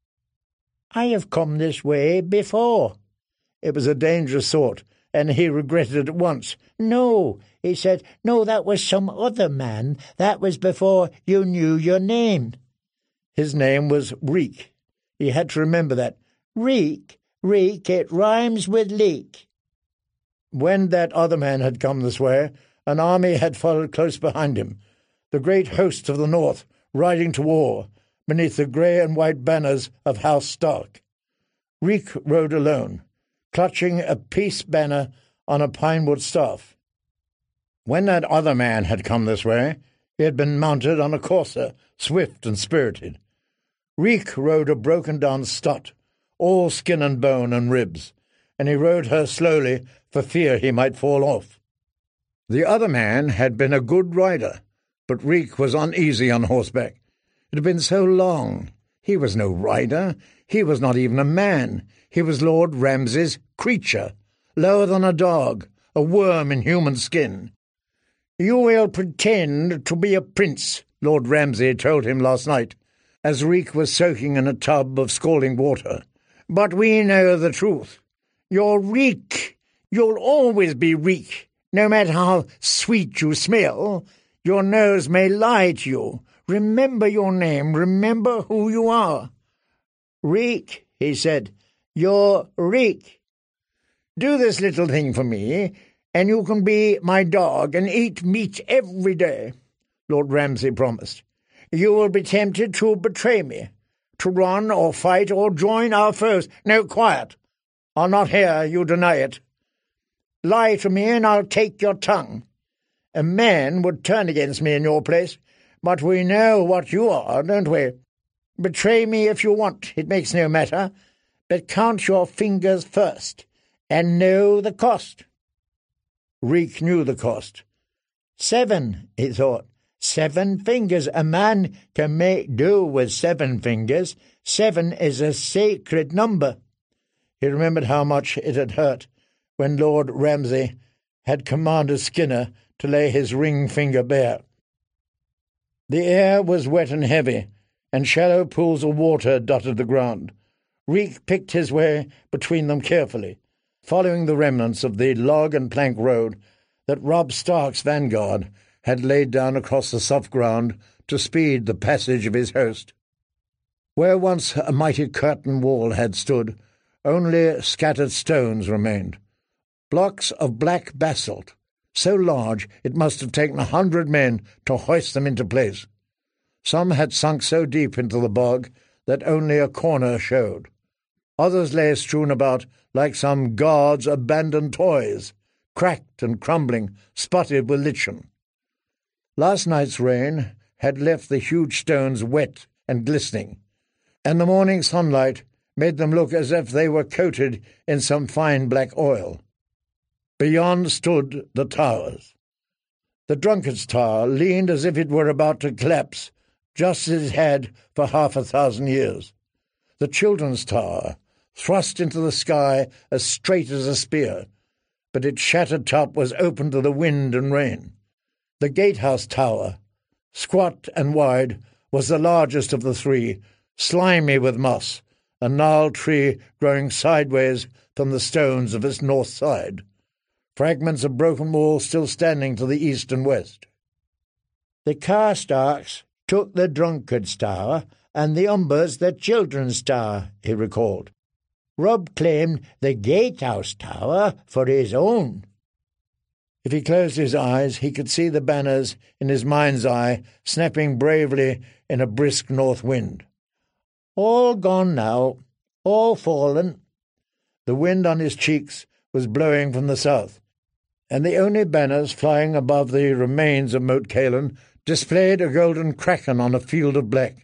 "I have come this way before." It was a dangerous thought, and he regretted it at once. "No," he said, "no, that was some other man. That was before you knew your name." His name was Reek. He had to remember that. Reek, Reek, it rhymes with leak. When that other man had come this way, an army had followed close behind him, the great host of the north riding to war, beneath the grey and white banners of House Stark. Reek rode alone, clutching a peace banner on a pinewood staff. When that other man had come this way, he had been mounted on a courser, swift and spirited. Reek rode a broken-down stot, all skin and bone and ribs, and he rode her slowly for fear he might fall off. The other man had been a good rider, but Reek was uneasy on horseback. It had been so long. He was no rider. He was not even a man. He was Lord Ramsay's creature, lower than a dog, a worm in human skin. "You will pretend to be a prince," Lord Ramsay told him last night, as Reek was soaking in a tub of scalding water. "But we know the truth. You're Reek. You'll always be Reek, no matter how sweet you smell. Your nose may lie to you. Remember your name. Remember who you are." "Reek," he said. "You're Reek." Do this little thing for me, and you can be my dog and eat meat every day," Lord Ramsay promised. "You will be tempted to betray me, to run or fight or join our foes. No, quiet. I'll not hear you deny it. Lie to me and I'll take your tongue. A man would turn against me in your place, but we know what you are, don't we? Betray me if you want, it makes no matter, but count your fingers first, and know the cost." Reek knew the cost. Seven, he thought. Seven fingers. A man can make do with seven fingers. Seven is a sacred number. He remembered how much it had hurt when Lord Ramsay had commanded Skinner to lay his ring finger bare. The air was wet and heavy, and shallow pools of water dotted the ground. Reek picked his way between them carefully, following the remnants of the log and plank road that Robb Stark's vanguard had laid down across the soft ground to speed the passage of his host. Where once a mighty curtain wall had stood, only scattered stones remained, blocks of black basalt, so large it must have taken a hundred men to hoist them into place. Some had sunk so deep into the bog that only a corner showed. Others lay strewn about like some god's abandoned toys, cracked and crumbling, spotted with lichen. Last night's rain had left the huge stones wet and glistening, and the morning sunlight made them look as if they were coated in some fine black oil. Beyond stood the towers. The drunkard's tower leaned as if it were about to collapse, just as it had for half a thousand years. The children's tower thrust into the sky as straight as a spear, but its shattered top was open to the wind and rain. The gatehouse tower, squat and wide, was the largest of the three, slimy with moss, a gnarled tree growing sideways from the stones of its north side, fragments of broken walls still standing to the east and west. The Carstarks took the drunkard's tower, and the Umbers the children's tower, he recalled. Robb claimed the gatehouse tower for his own. If he closed his eyes, he could see the banners in his mind's eye snapping bravely in a brisk north wind. All gone now, all fallen. The wind on his cheeks was blowing from the south, and the only banners flying above the remains of Moat Cailin displayed a golden kraken on a field of black.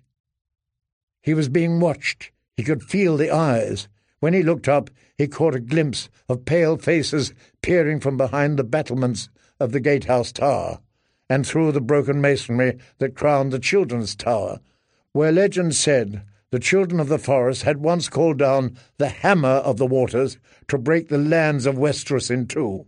He was being watched. He could feel the eyes. When he looked up, he caught a glimpse of pale faces peering from behind the battlements of the gatehouse tower, and through the broken masonry that crowned the children's tower, where legend said the children of the forest had once called down the hammer of the waters to break the lands of Westeros in two.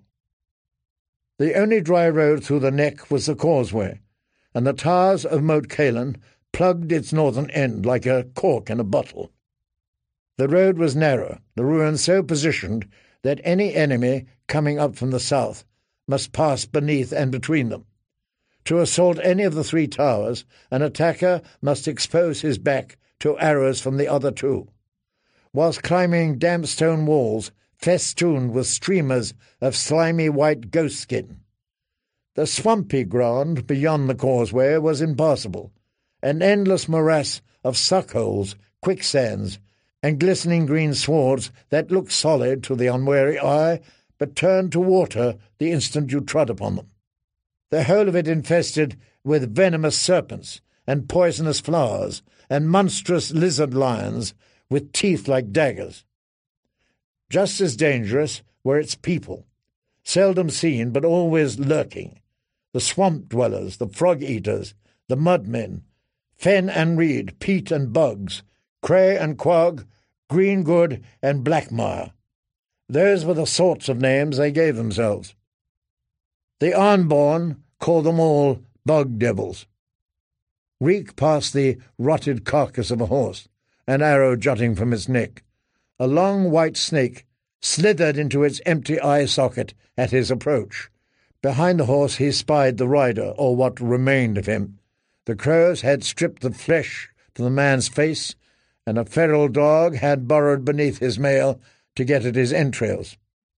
The only dry road through the neck was the causeway, and the towers of Moat Cailin plugged its northern end like a cork in a bottle. The road was narrow, the ruins so positioned that any enemy coming up from the south must pass beneath and between them. To assault any of the three towers, an attacker must expose his back to arrows from the other two, whilst climbing damp stone walls festooned with streamers of slimy white ghost skin. The swampy ground beyond the causeway was impassable, an endless morass of suckholes, quicksands, and glistening green swords that looked solid to the unwary eye, but turned to water the instant you trod upon them. The whole of it infested with venomous serpents and poisonous flowers and monstrous lizard lions with teeth like daggers. Just as dangerous were its people, seldom seen but always lurking, the swamp-dwellers, the frog-eaters, the mud-men, fen and reed, peat and bugs, cray and quag, Greengood and Blackmire. Those were the sorts of names they gave themselves. The Arnborn called them all bug devils. Reek passed the rotted carcass of a horse, an arrow jutting from its neck. A long white snake slithered into its empty eye socket at his approach. Behind the horse he spied the rider, or what remained of him. The crows had stripped the flesh from the man's face, and a feral dog had burrowed beneath his mail to get at his entrails.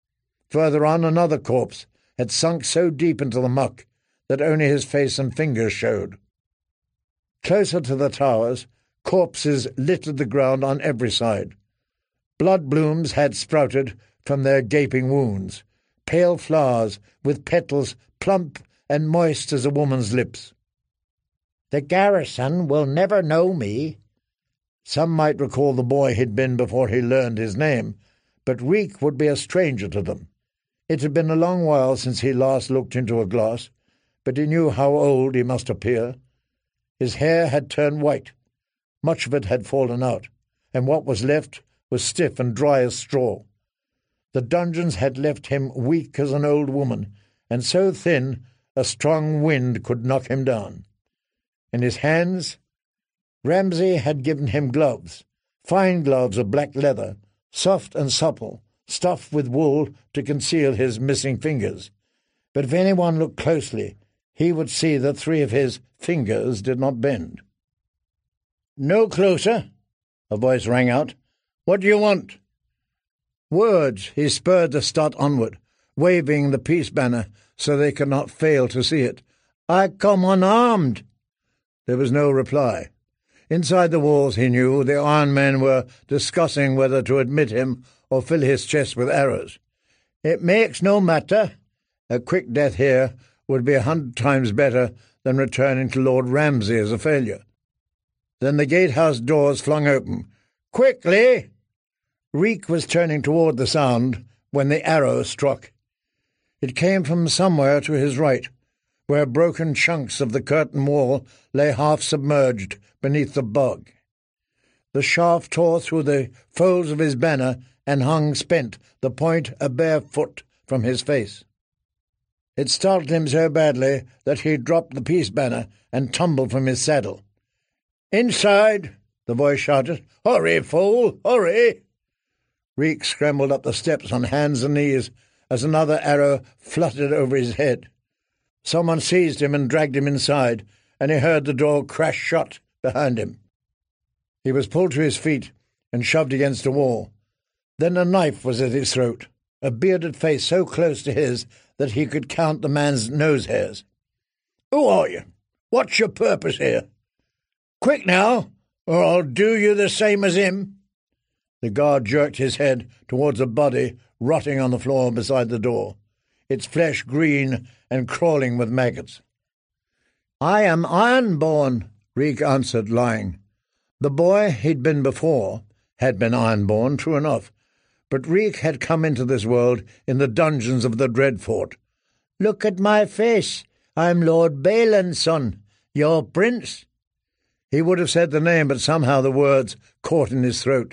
Further on, another corpse had sunk so deep into the muck that only his face and fingers showed. Closer to the towers, corpses littered the ground on every side. Blood blooms had sprouted from their gaping wounds, pale flowers with petals plump and moist as a woman's lips. "The garrison will never know me." Some might recall the boy he'd been before he learned his name, but Reek would be a stranger to them. It had been a long while since he last looked into a glass, but he knew how old he must appear. His hair had turned white. Much of it had fallen out, and what was left was stiff and dry as straw. The dungeons had left him weak as an old woman, and so thin a strong wind could knock him down. In his hands, Ramsay had given him gloves, fine gloves of black leather, soft and supple, stuffed with wool to conceal his missing fingers. But if anyone looked closely, he would see that three of his fingers did not bend. "No closer," a voice rang out. "What do you want?" Words. He spurred the stot onward, waving the peace banner so they could not fail to see it. "I come unarmed." There was no reply. Inside the walls, he knew, the Iron Men were discussing whether to admit him or fill his chest with arrows. "It makes no matter. A quick death here would be a hundred times better than returning to Lord Ramsay as a failure." Then the gatehouse doors flung open. "Quickly!" Reek was turning toward the sound when the arrow struck. It came from somewhere to his right, where broken chunks of the curtain wall lay half submerged beneath the bog. The shaft tore through the folds of his banner and hung spent, the point a bare foot from his face. It startled him so badly that he dropped the peace banner and tumbled from his saddle. "Inside!" the voice shouted. "Hurry, fool, hurry!" Reek scrambled up the steps on hands and knees as another arrow fluttered over his head. Someone seized him and dragged him inside, and he heard the door crash shut behind him. He was pulled to his feet and shoved against a wall. Then a knife was at his throat, a bearded face so close to his that he could count the man's nose hairs. "Who are you? What's your purpose here? Quick now, or I'll do you the same as him." The guard jerked his head towards a body rotting on the floor beside the door, its flesh green and crawling with maggots. "I am Ironborn," Reek answered, lying. The boy he'd been before had been Ironborn, true enough, but Reek had come into this world in the dungeons of the Dreadfort. "Look at my face. I'm Lord Balin's son, your prince." He would have said the name, but somehow the words caught in his throat.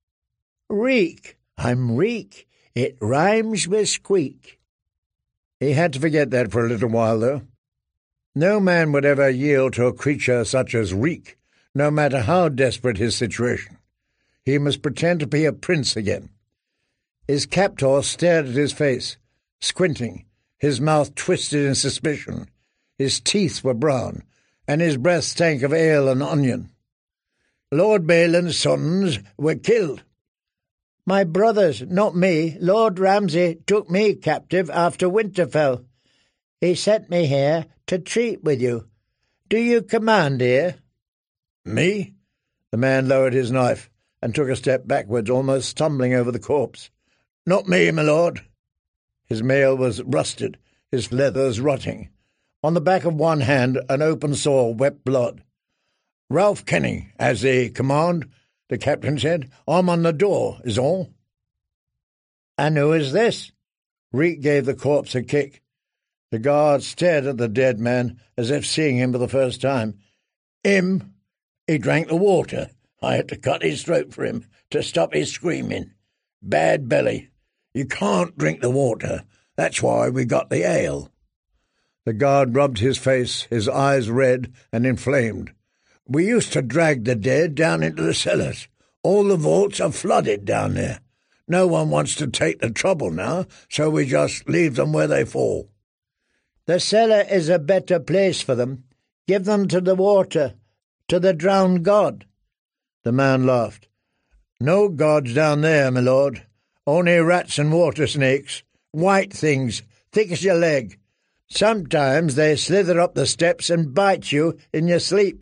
"Reek. I'm Reek. It rhymes with squeak." He had to forget that for a little while, though. No man would ever yield to a creature such as Reek, no matter how desperate his situation. He must pretend to be a prince again. His captor stared at his face, squinting, his mouth twisted in suspicion. His teeth were brown, and his breath stank of ale and onion. "Lord Balin's sons were killed." "My brothers, not me. Lord Ramsay took me captive after Winterfell. He sent me here to treat with you. Do you command here?" "Me?" The man lowered his knife and took a step backwards, almost stumbling over the corpse. "Not me, my lord." His mail was rusted, his leathers rotting. On the back of one hand an open sore wept blood. "Ralph Kenning, as the command," the captain said. "I'm on the door, is all." "And who is this?" Reek gave the corpse a kick. The guard stared at the dead man as if seeing him for the first time. "Him? He drank the water. I had to cut his throat for him to stop his screaming. Bad belly. You can't drink the water. That's why we got the ale." The guard rubbed his face, his eyes red and inflamed. "We used to drag the dead down into the cellars. All the vaults are flooded down there. No one wants to take the trouble now, so we just leave them where they fall." "The cellar is a better place for them. Give them to the water, to the drowned god." The man laughed. "No gods down there, my lord. Only rats and water snakes. White things, thick as your leg. Sometimes they slither up the steps and bite you in your sleep.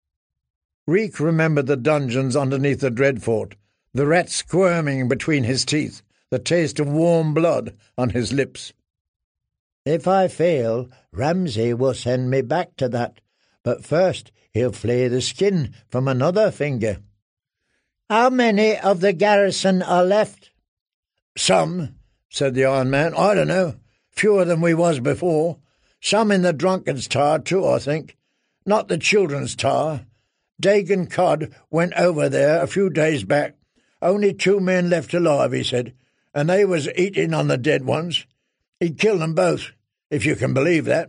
Reek remembered the dungeons underneath the Dreadfort, the rat squirming between his teeth, the taste of warm blood on his lips. If I fail, Ramsay will send me back to that, but first he'll flay the skin from another finger. How many of the garrison are left? Some, said the Iron Man. I don't know. Fewer than we was before. Some in the Drunkard's Tower, too, I think. Not the Children's Tower. Dagon Codd went over there a few days back. Only two men left alive, he said, and they was eating on the dead ones. He killed them both, if you can believe that.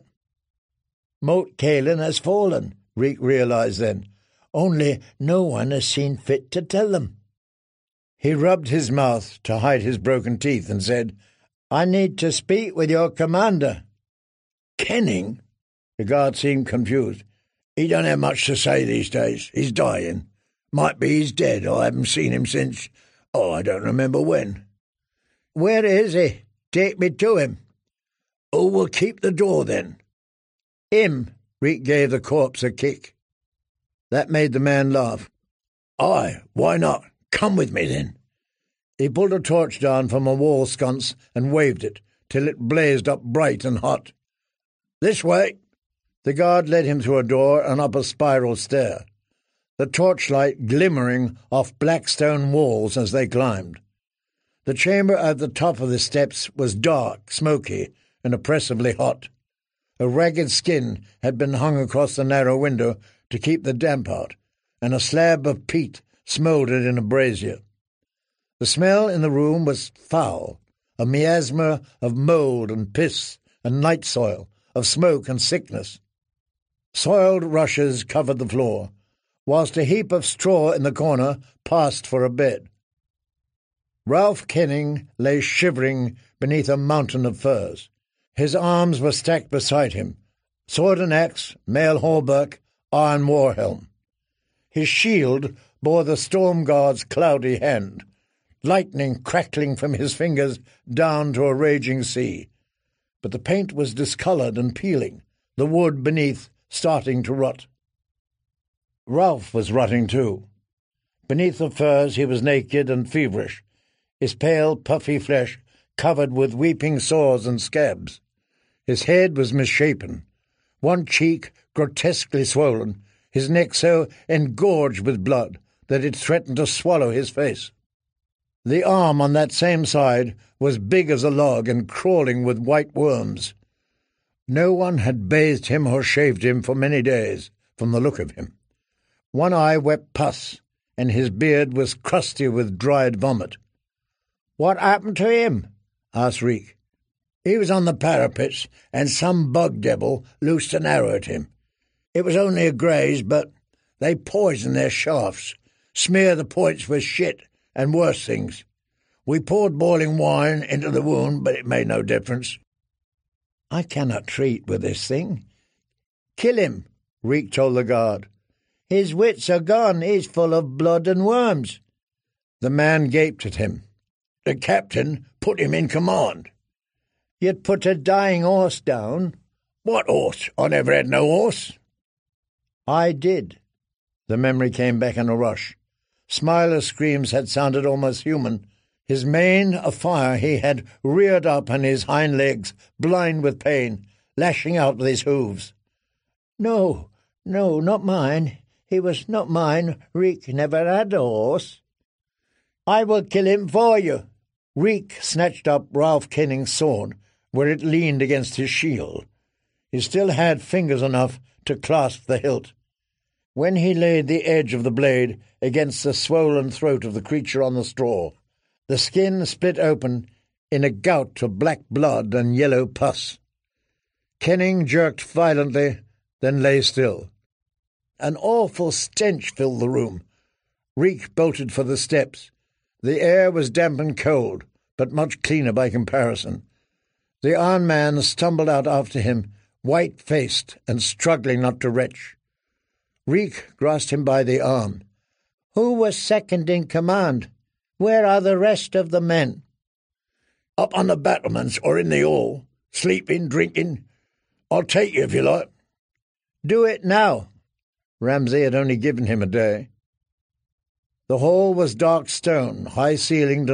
Moat Cailin has fallen, Reek realised then. Only no one has seen fit to tell them. He rubbed his mouth to hide his broken teeth and said, I need to speak with your commander. Kenning? The guard seemed confused. He don't have much to say these days. He's dying. Might be he's dead. I haven't seen him since, oh, I don't remember when. Where is he? Take me to him. Oh, we'll keep the door then. Him? Reek gave the corpse a kick. That made the man laugh. Aye, why not? Come with me then. He pulled a torch down from a wall sconce and waved it till it blazed up bright and hot. This way. The guard led him through a door and up a spiral stair, the torchlight glimmering off black stone walls as they climbed. The chamber at the top of the steps was dark, smoky, and oppressively hot. A ragged skin had been hung across the narrow window to keep the damp out, and a slab of peat smouldered in a brazier. The smell in the room was foul, a miasma of mould and piss and night soil, of smoke and sickness. Soiled rushes covered the floor, whilst a heap of straw in the corner passed for a bed. Ralph Kenning lay shivering beneath a mountain of furs. His arms were stacked beside him, sword and axe, mail hauberk, iron war-helm. His shield bore the storm god's cloudy hand, lightning crackling from his fingers down to a raging sea. But the paint was discoloured and peeling, the wood beneath starting to rot. Ralph was rotting too. Beneath the furs he was naked and feverish, his pale, puffy flesh covered with weeping sores and scabs. His head was misshapen, one cheek grotesquely swollen, his neck so engorged with blood that it threatened to swallow his face. The arm on that same side was big as a log and crawling with white worms. No one had bathed him or shaved him for many days, from the look of him. One eye wept pus, and his beard was crusty with dried vomit. "What happened to him?" asked Reek. "He was on the parapets, and some bug devil loosed an arrow at him. It was only a graze, but they poison their shafts, smear the points with shit and worse things. We poured boiling wine into the wound, but it made no difference." "I cannot treat with this thing." "Kill him," Reek told the guard. "His wits are gone. He's full of blood and worms." The man gaped at him. "The captain put him in command." "You'd put a dying horse down." "What horse? I never had no horse." "I did." The memory came back in a rush. Smiler's screams had sounded almost human. His mane afire, he had reared up on his hind legs, blind with pain, lashing out with his hooves. "No, no, not mine. He was not mine. Reek never had a horse." "I will kill him for you." Reek snatched up Ralph Kenning's sword, where it leaned against his shield. He still had fingers enough to clasp the hilt. When he laid the edge of the blade against the swollen throat of the creature on the straw, the skin split open in a gout of black blood and yellow pus. Kenning jerked violently, then lay still. An awful stench filled the room. Reek bolted for the steps. The air was damp and cold, but much cleaner by comparison. The Iron Man stumbled out after him, white-faced and struggling not to retch. Reek grasped him by the arm. "Who was second in command? Where are the rest of the men?" Up on the battlements or in the hall, sleeping, drinking. I'll take you if you like." "Do it now." Ramsay had only given him a day. The hall was dark stone, high-ceilinged